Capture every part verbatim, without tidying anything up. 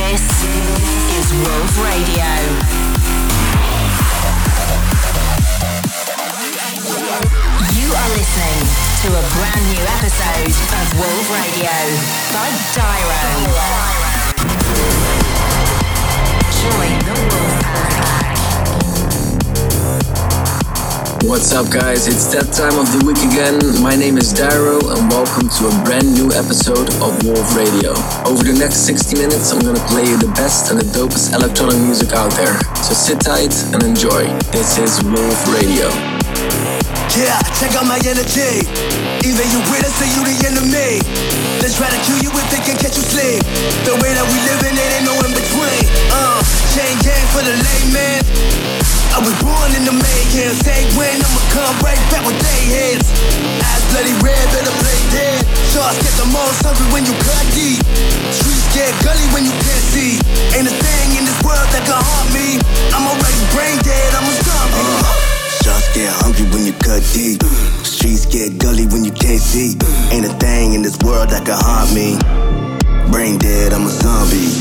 is Wolf Radio. You are listening to a brand new episode of Wolf Radio by Dyro. Join the Wolf Pack. What's up, guys? It's that time of the week again. My name is Dyro and welcome to a brand new episode of Wolf Radio. Over the next sixty minutes, I'm gonna play you the best and the dopest electronic music out there. So sit tight and enjoy. This is Wolf Radio. Yeah, check out my energy. Either you with us or you the enemy. Let's try to kill you if they can catch you sleep. The way that we living, it ain't no in between. Uh, chain gang for the layman. I was born in the mayhem. Say when I'ma come right back with they heads. Eyes bloody red, better play dead. Sharks get the most hungry when you cut deep. Streets get gully when you can't see. Ain't a thing in this world that can harm me. I'm already brain dead, I'm a zombie. Uh. Shots get hungry when you cut deep. Streets get gully when you can't see. Ain't a thing in this world that can harm me. Brain dead, I'm a zombie.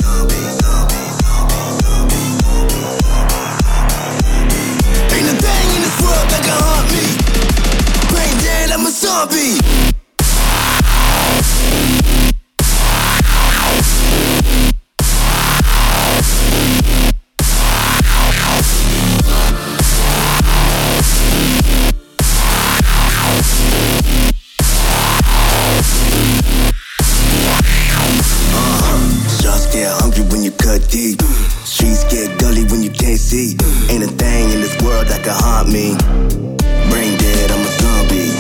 Ain't a thing in this world that can harm me. Brain dead, I'm a zombie. Deep. Streets get gully when you can't see. Ain't a thing in this world that can haunt me. Brain dead, I'm a zombie.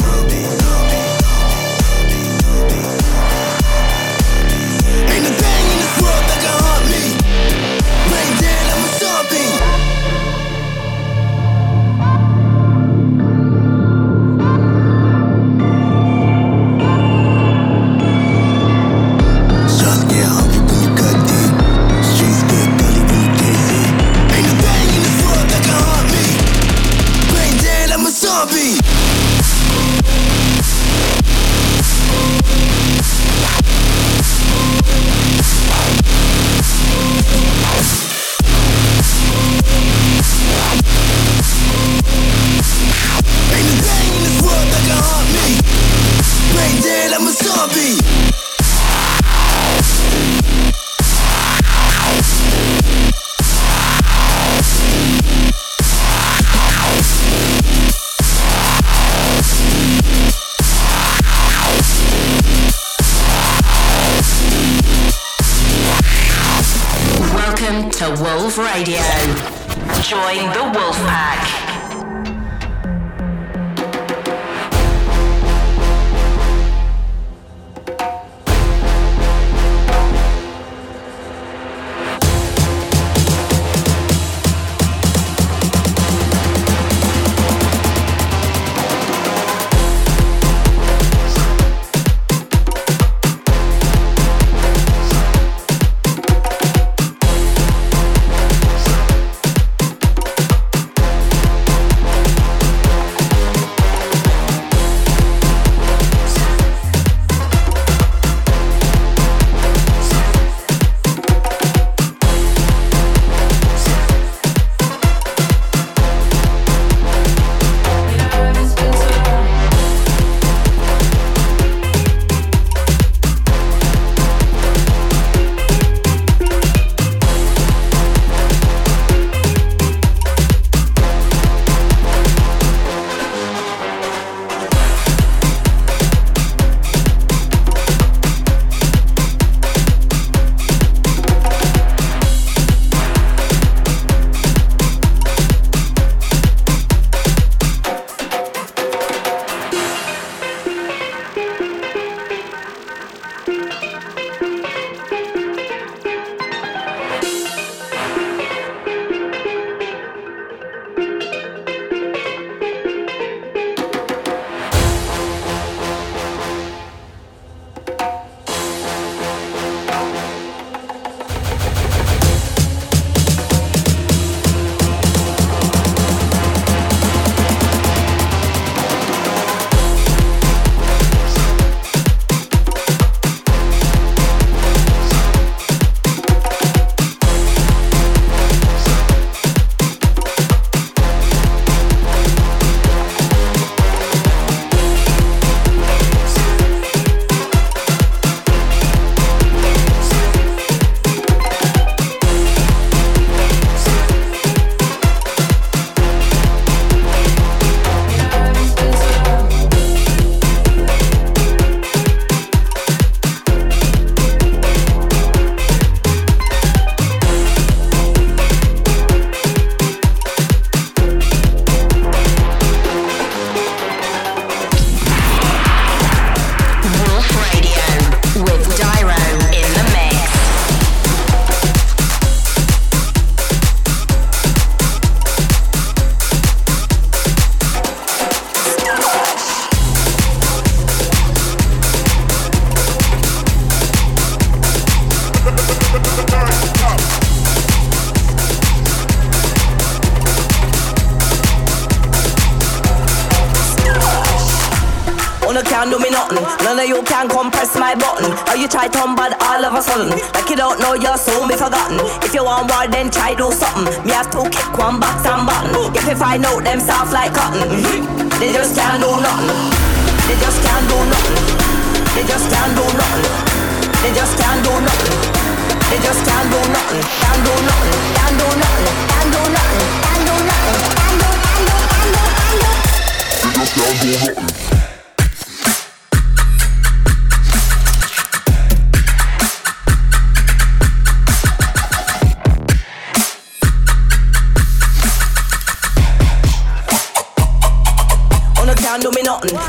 Ain't a thing in this world that can haunt me. Brain dead, I'm a zombie. To Wolf Radio. Join the Wolf Pack. Uno can't do me nothing. None of you can come press my button. How you try to bad all of a sudden? Like you don't know you'll soon be forgotten. If you want war, then try do something. Me have to kick one box and button. If you find out them soft like cotton, they just can't do nothing. They just can't do nothing. They just can't do nothing. They just can't do nothing. They just can't do nothing. Can't do nothing. Can't do nothing. Can't do nothing. Can't do nothing. Can't do, can't do, can't do, can't do. They just can't do nothing. Can't do me nothing.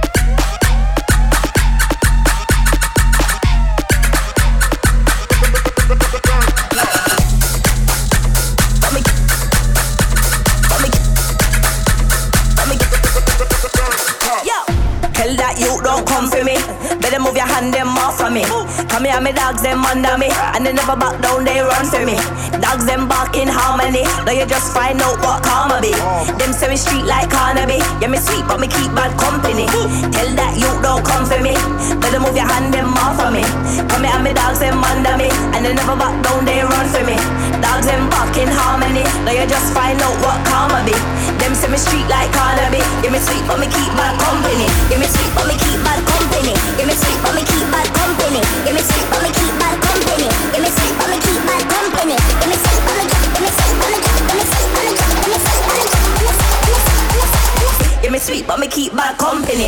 Tell that you don't come for me. Better move your hand them off of me. Come here, me dogs them under me, and they never back down, they run for me. Dogs them bark in harmony. Now you just find out what karma be. Them say me street like Carnaby. Yeah, me sweet but me keep bad company. Tell that you don't come for me. Better move your hand them off of me. Come here, me dogs them under me, and they never back down, they run for me. Dogs them bark in harmony. Now you just find out what karma be. Them say me street like Carnaby. Yeah, me sweet but me keep bad company. Yeah, me sweet but me keep bad company. Yeah, me sweet but me keep bad company. Yeah, me sweet but me keep bad company. Yeah, me sweet but me keep bad company. Yeah, me sweet but me keep, yeah, me sweet but me keep, yeah, me sweet but me keep, yeah, me sweet but me keep, yeah, me sweet but me keep bad company.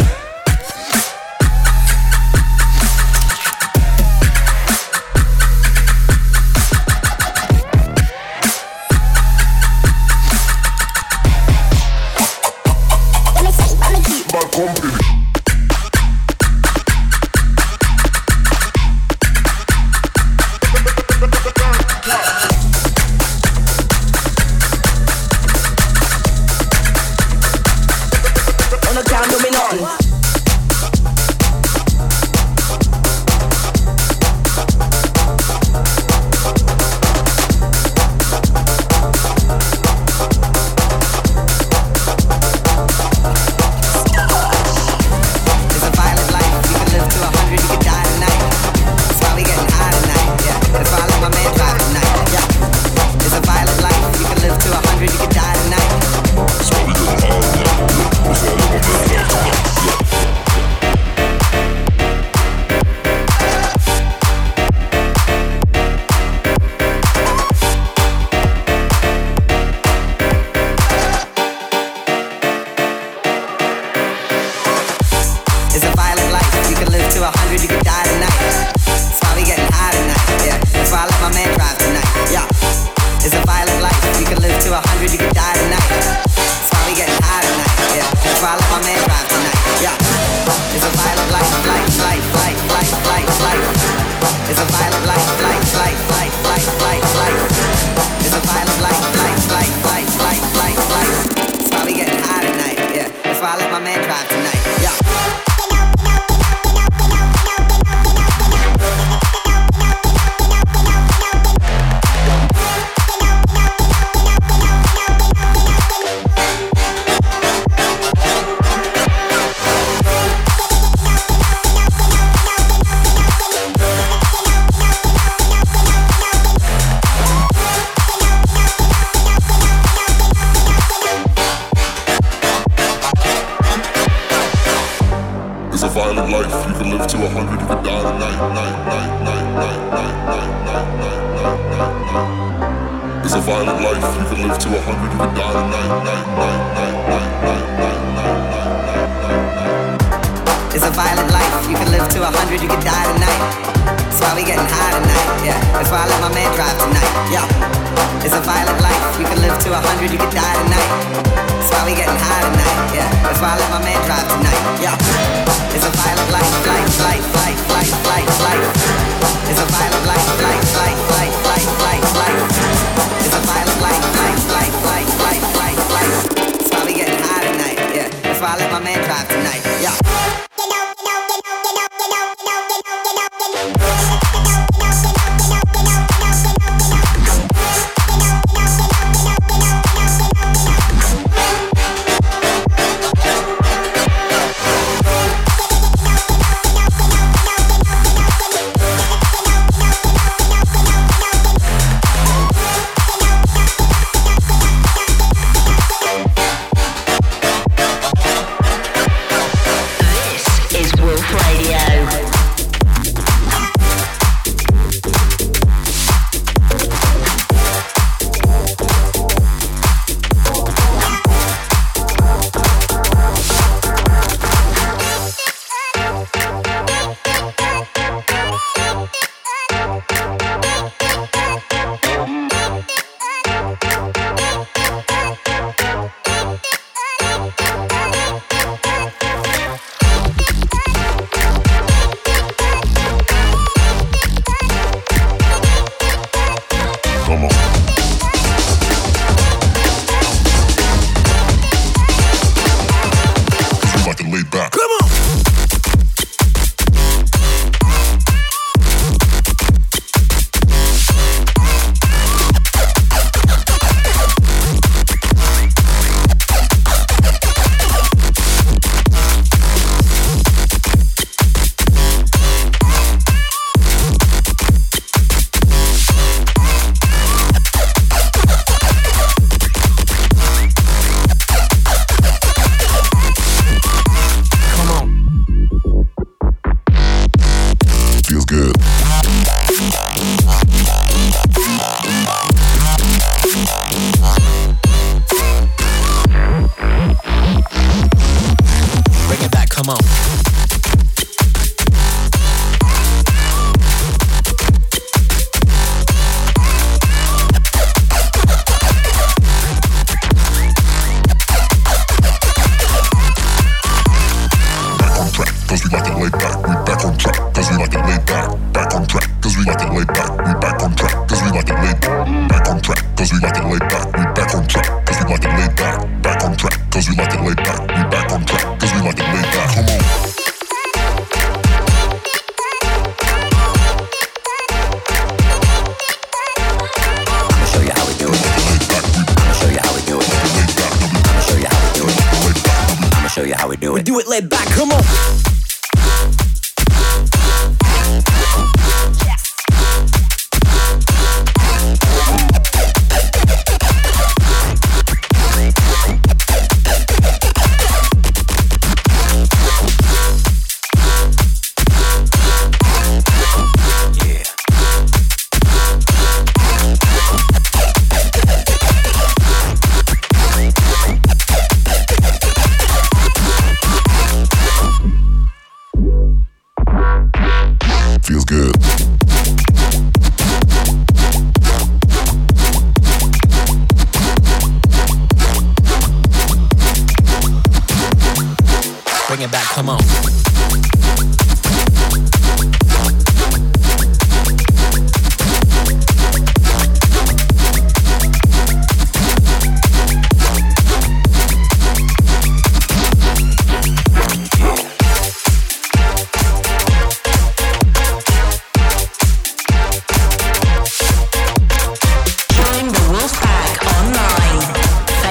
Wolf Radio.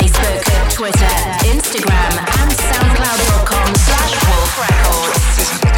Twitter, Instagram, and soundcloud dot com slash wolf records.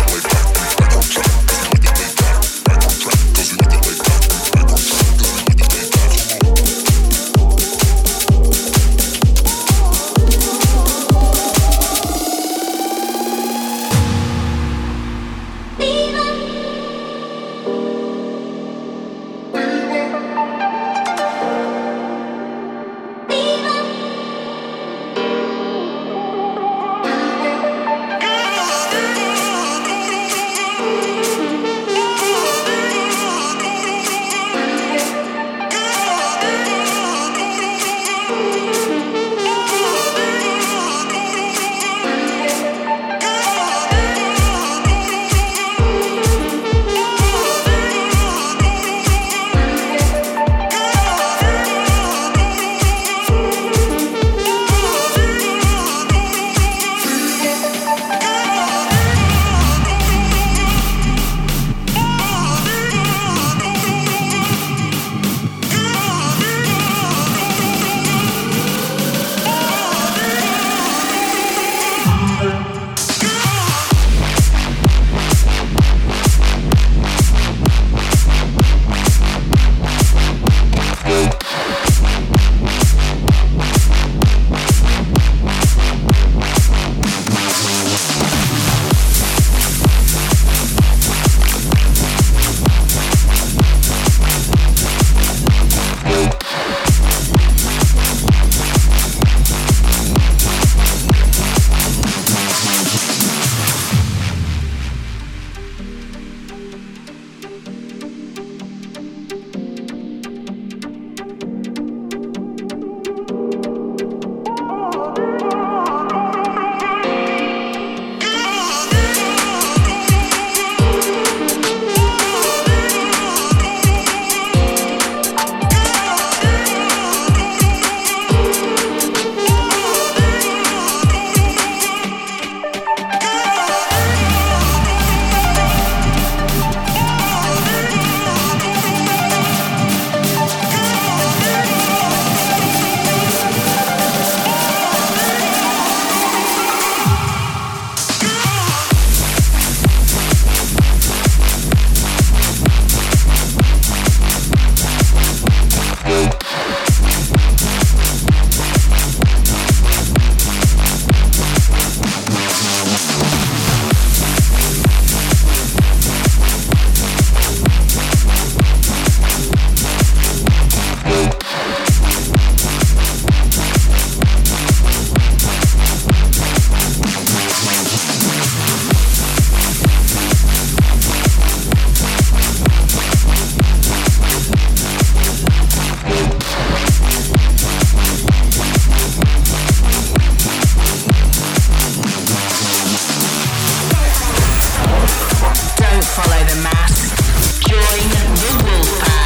follow the mass. Join the wolf pack.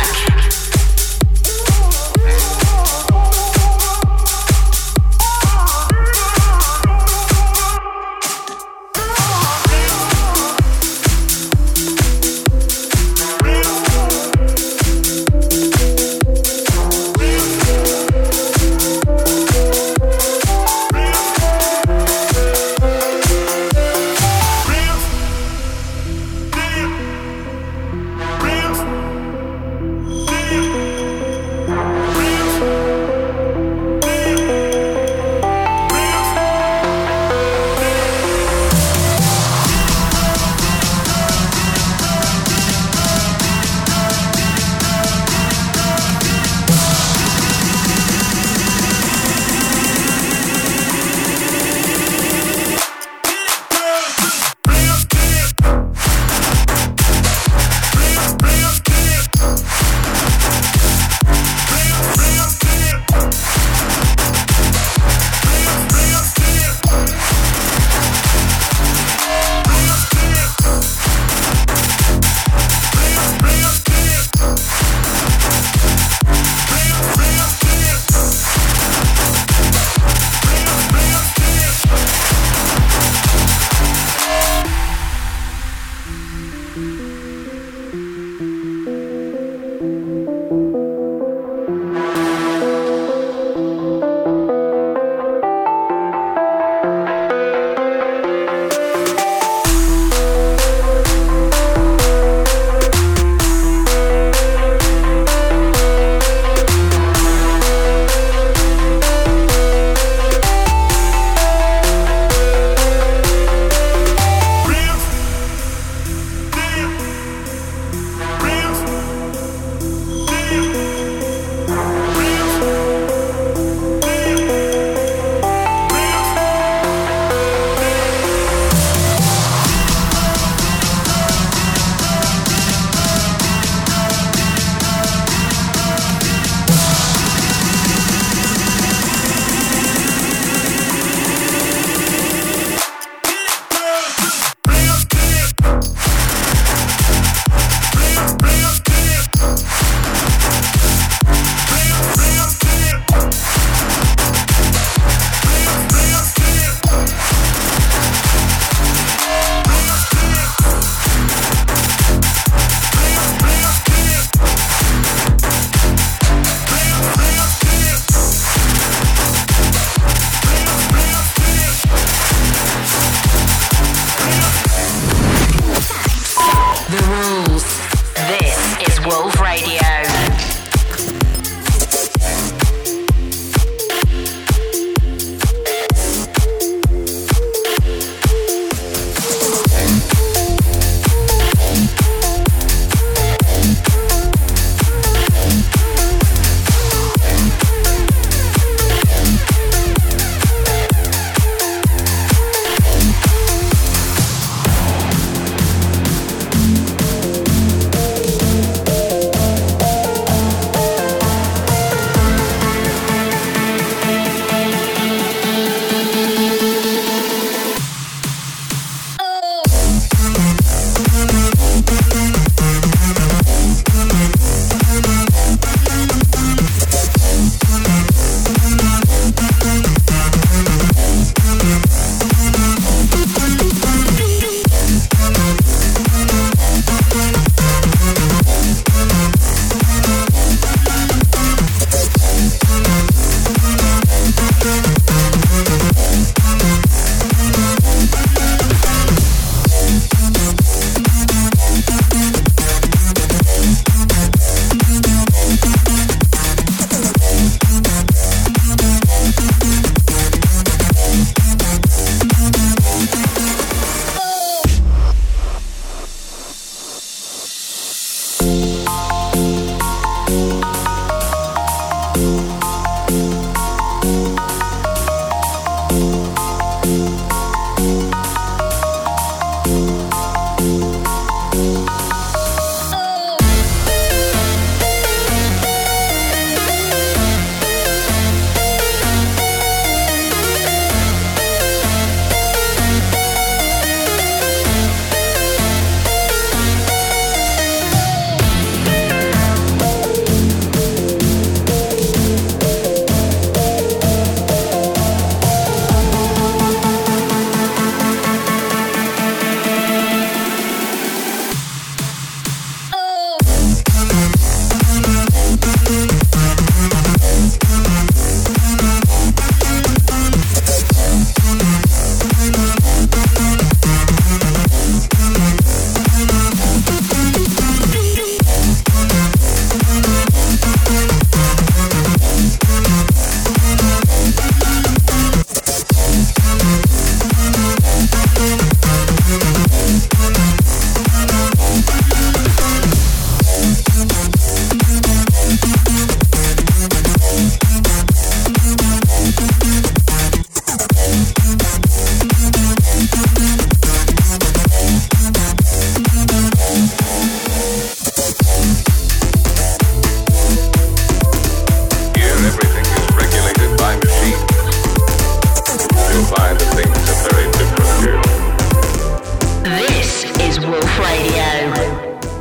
Wolf Radio.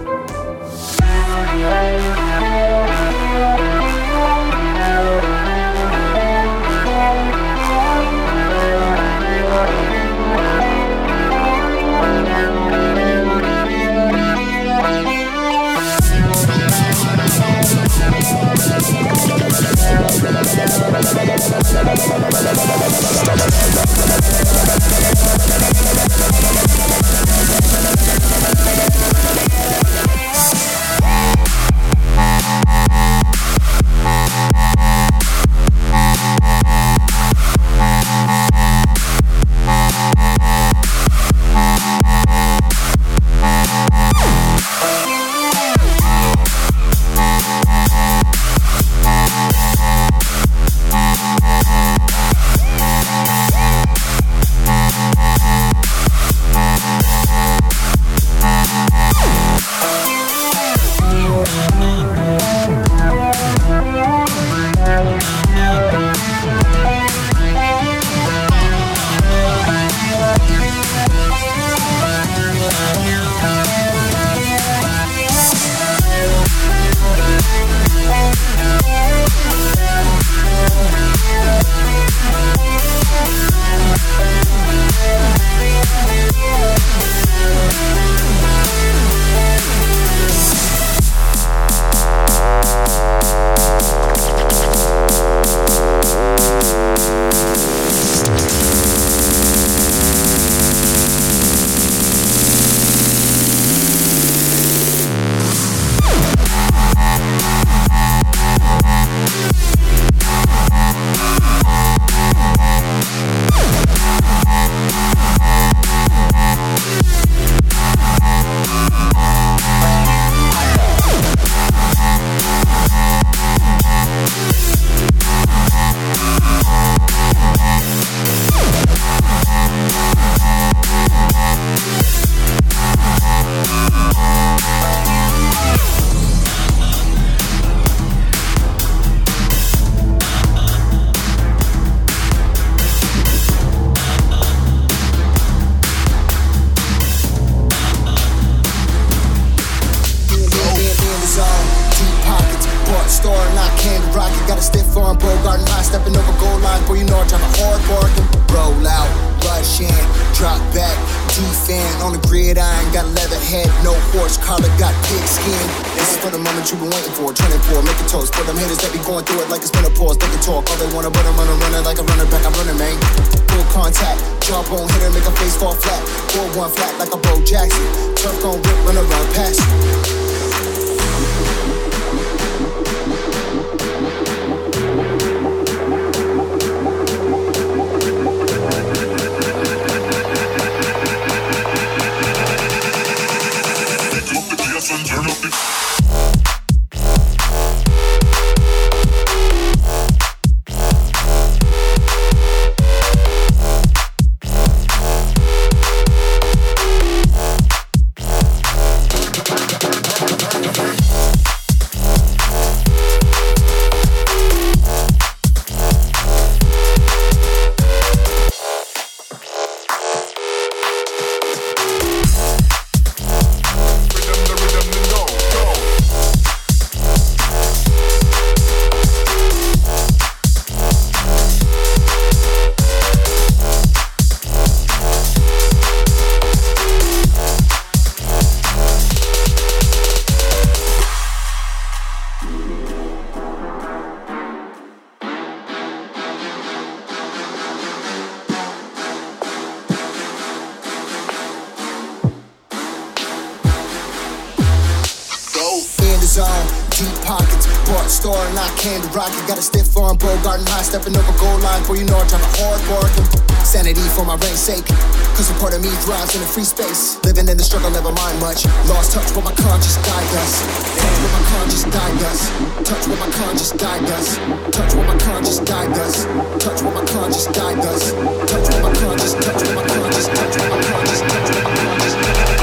Rocket, got a stiff arm, Bogarting high, stepping over goal line, for you know I drive a hard bargain. Sanity for my rain's sake, cause a part of me thrives in a free space. Living in the struggle, never mind much. Lost touch with my conscious guide us. Touch with my conscious guide us. Touch with my conscious guide us. Touch with my conscious guide us. Touch with my conscious guide us. Touch with my conscious, touch with my conscious, touch with my conscious, touch with my conscious.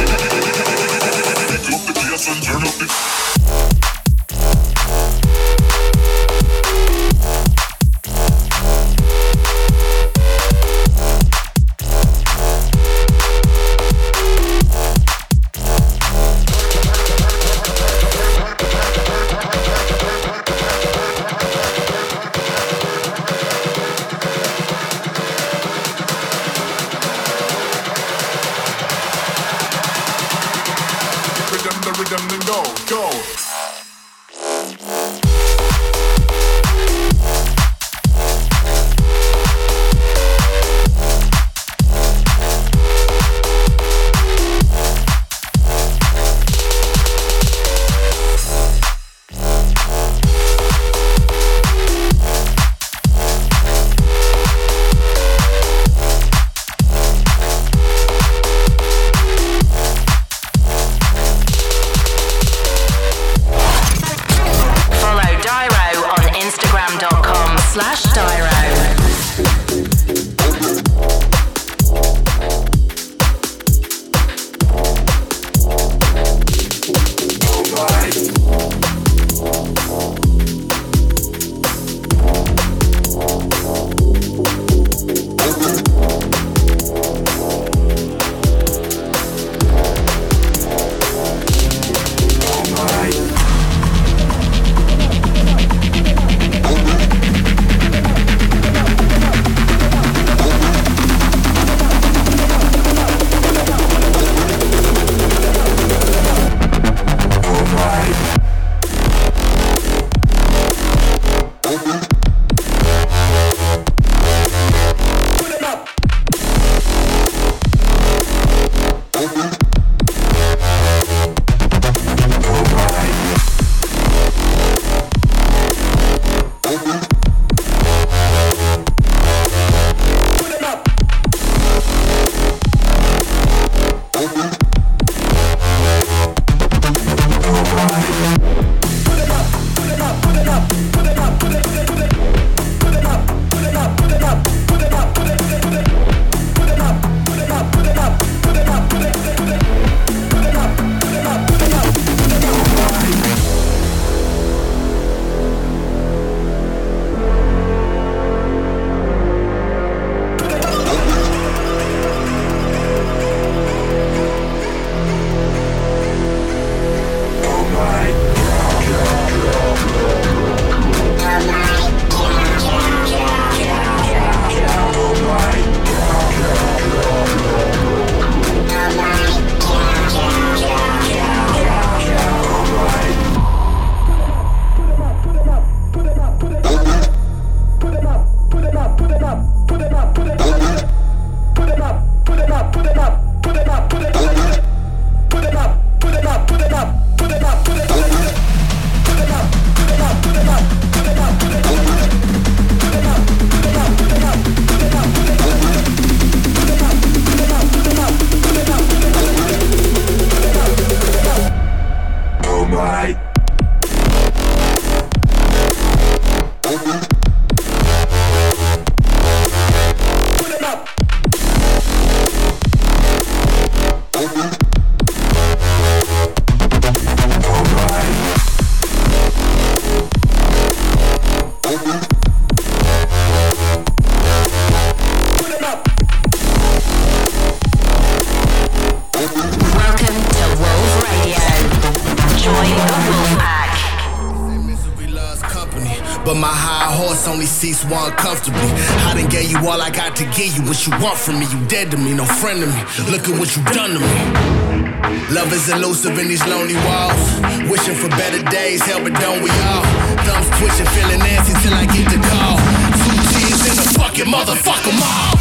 Pick up the gas and turn up the go, go. Slash Dyro. Seats one comfortably. I done gave you all I got to give you. What you want from me? You dead to me, no friend to me. Look at what you done to me. Love is elusive in these lonely walls. Wishing for better days, hell but don't we all? Thumbs twitching, feeling nasty till I get the call. Two G's in the fucking motherfucker mall.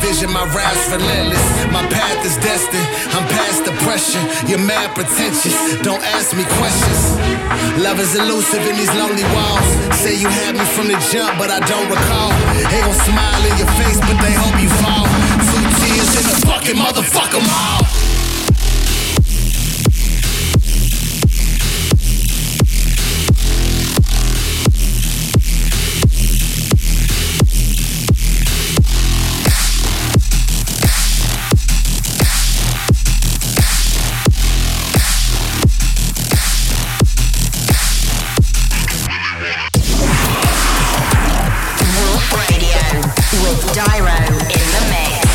vision, my rap's relentless. My path is destined, I'm past depression. You're mad pretentious, don't ask me questions. Love is elusive in these lonely walls. Say you had me from the jump, but I don't recall. They gon' smile in your face, but they hope you fall. Two tears in the bucket, motherfuck 'em all. Dyro in the mix.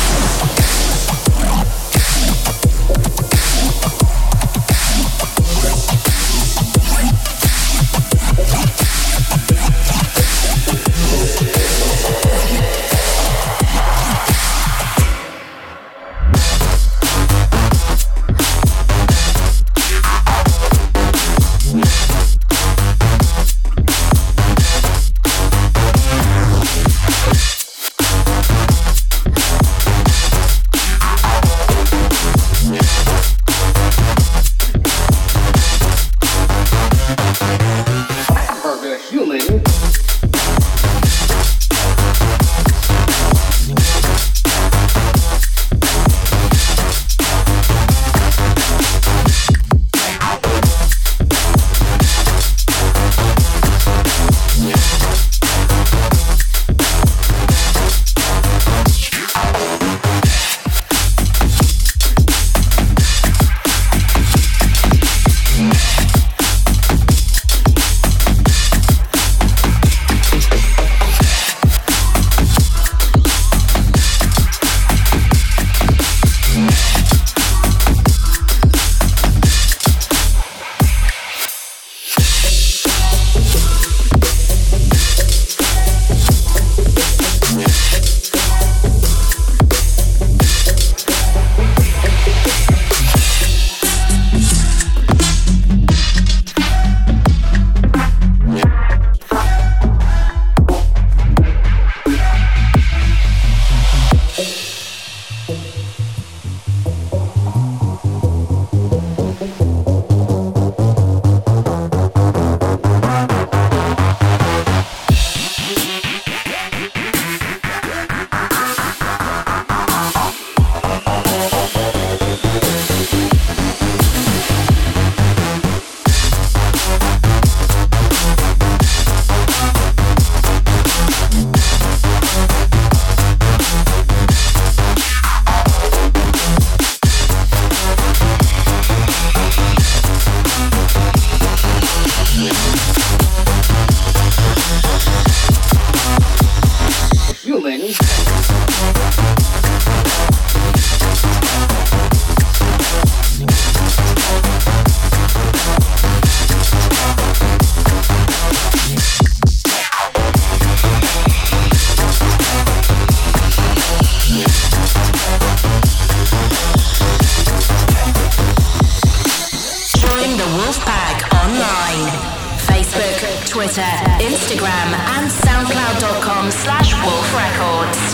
Twitter, Instagram, and soundcloud.com slash Wolf Records.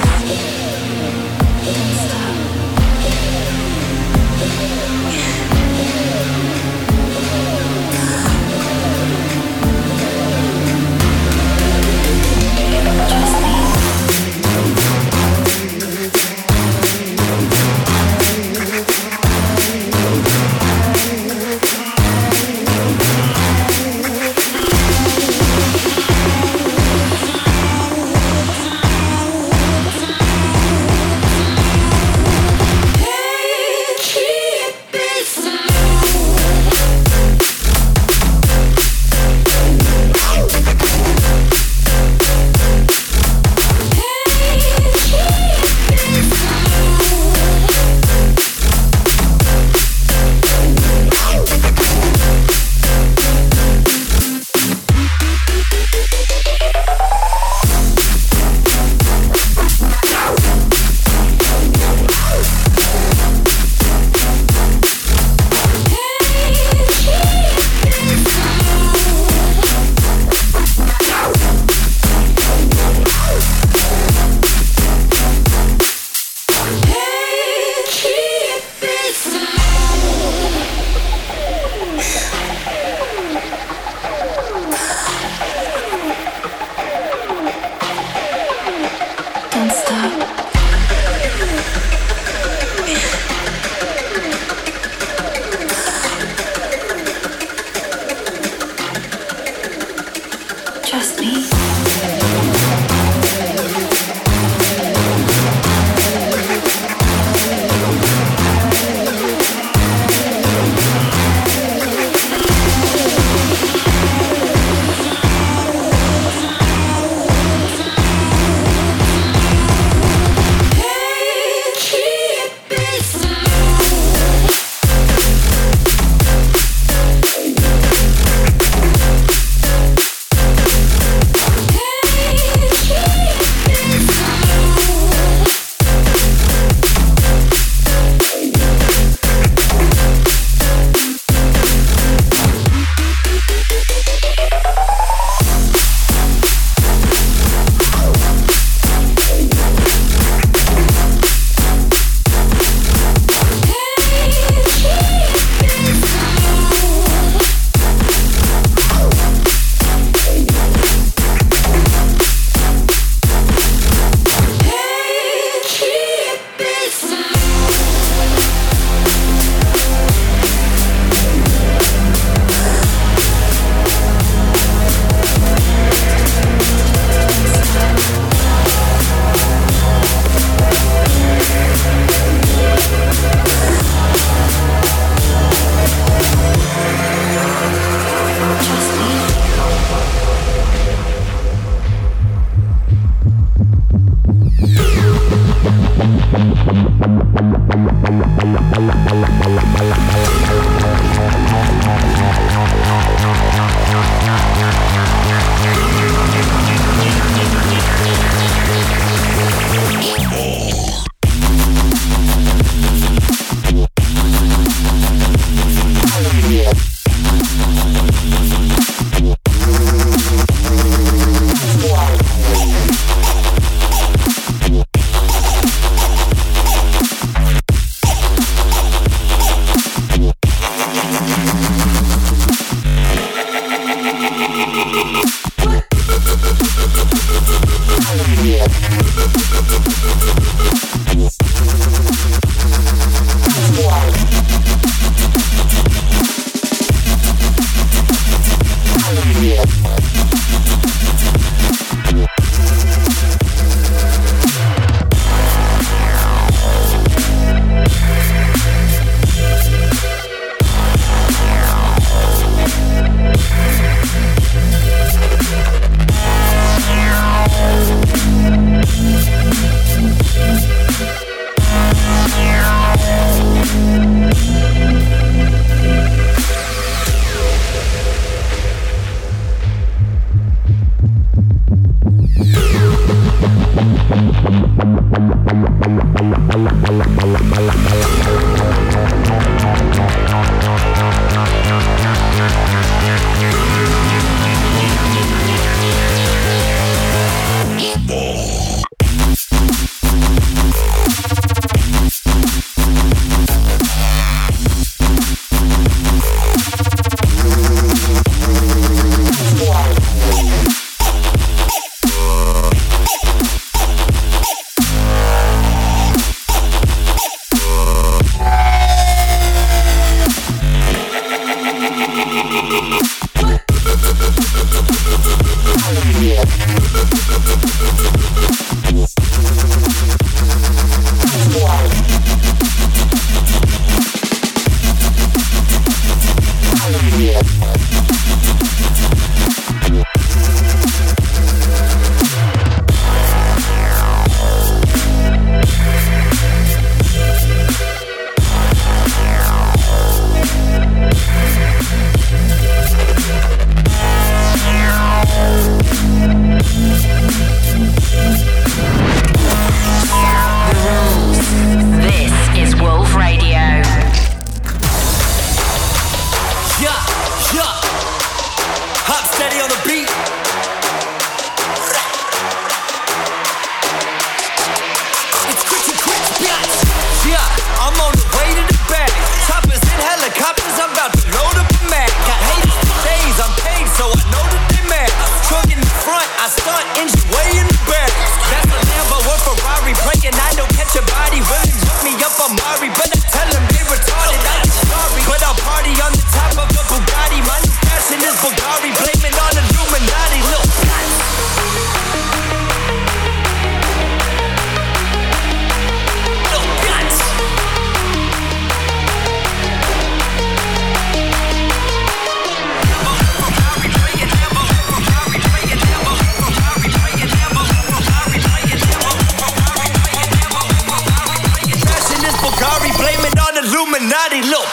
Illuminati, look.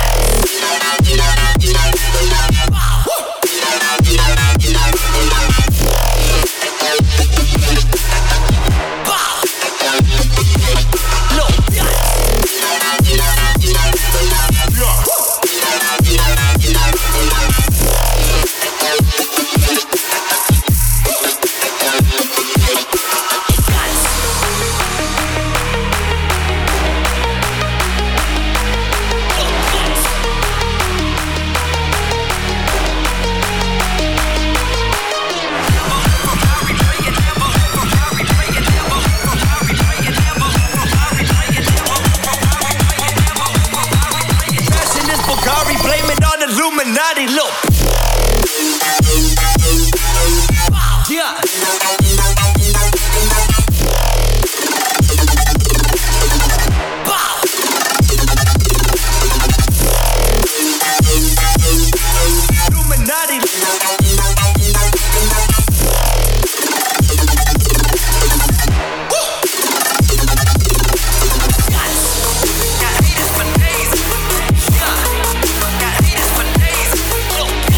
Illuminati, look. Yeah. Illuminati. Got haters for days. Yeah. Got haters for days. Look.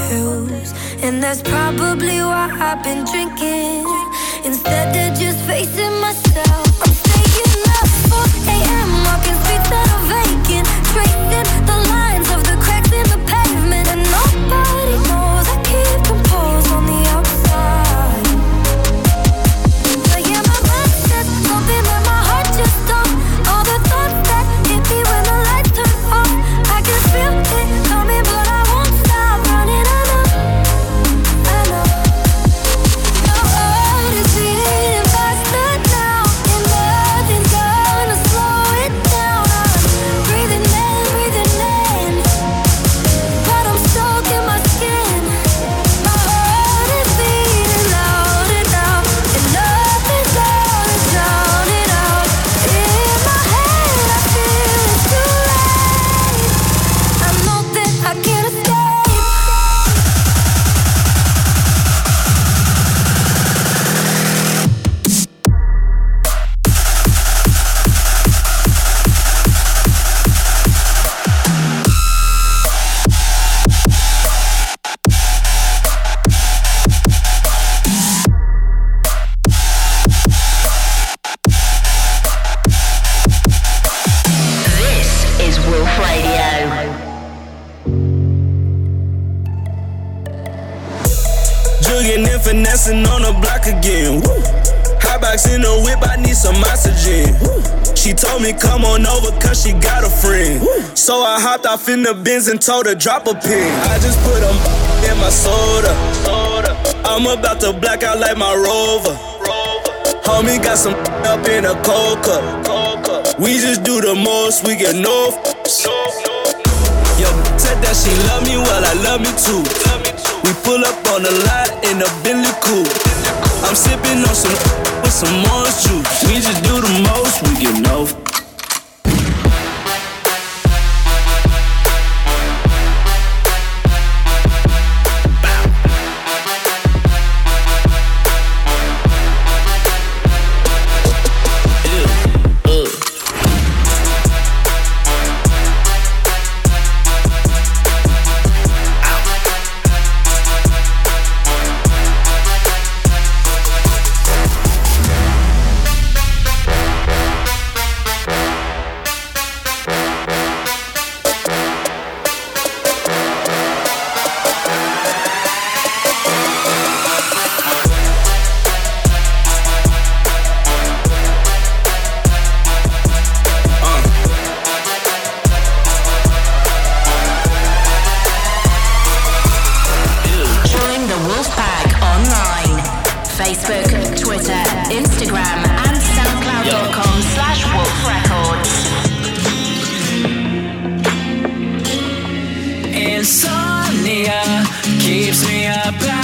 pills, and that's probably why I've been drinking instead of just facing myself. I'm staying up four a.m. walking streets that are vacant, tracing the lines of the cracks in the pavement, and nobody knows I keep composed on the outside. But yeah, my mind says something that my heart just don't. All the thoughts that hit me when the lights turn off, I can feel it coming, but I won't stop running. I know, I know. Your heart is beating faster now, and nothing's gonna slow it down. I'm breathing in, breathing in, but I'm stuck in my skin. My heart is beating louder now, and nothing's gonna drown it out. In my head, I feel it's too late. I know that I can't escape. This is Wolf Radio. Jugging and finessing on the block again. Woo. Hot box in the whip, I need some oxygen. Woo. She told me come on over cause she got a friend. Woo. So I hopped off in the Benz and told her drop a pin. I just put a in my soda. I'm about to black out like my Rover. Homie got some up in a cold cup. We just do the most, we get no f***s. Yo, said that she love me, well I love me too. We pull up on the lot in a Bentley coupe. I'm sipping on some with some orange juice. We just do the most, we get no f***. Facebook, Twitter, Instagram, and SoundCloud.com slash Wolf Records. Insomnia keeps me up.